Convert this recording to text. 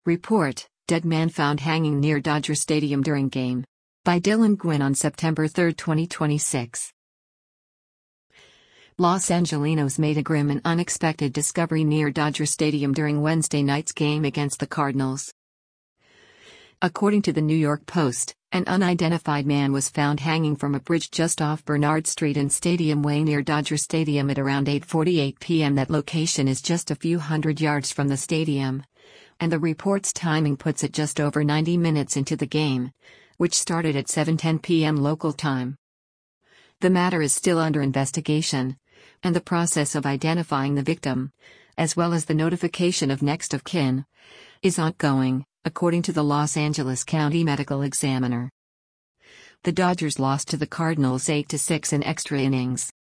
Report: Dead man found hanging near Dodger Stadium during game. By Dylan Gwynn on September 3, 2026. Los Angelinos made a grim and unexpected discovery near Dodger Stadium during Wednesday night's game against the Cardinals. According to the New York Post, an unidentified man was found hanging from a bridge just off Bernard Street in Stadium Way near Dodger Stadium at around 8:48 p.m. That location is just a few hundred yards from the stadium, and the report's timing puts it just over 90 minutes into the game, which started at 7:10 p.m. local time. The matter is still under investigation, and the process of identifying the victim, as well as the notification of next of kin, is ongoing, according to the Los Angeles County Medical Examiner. The Dodgers lost to the Cardinals 8-6 in extra innings.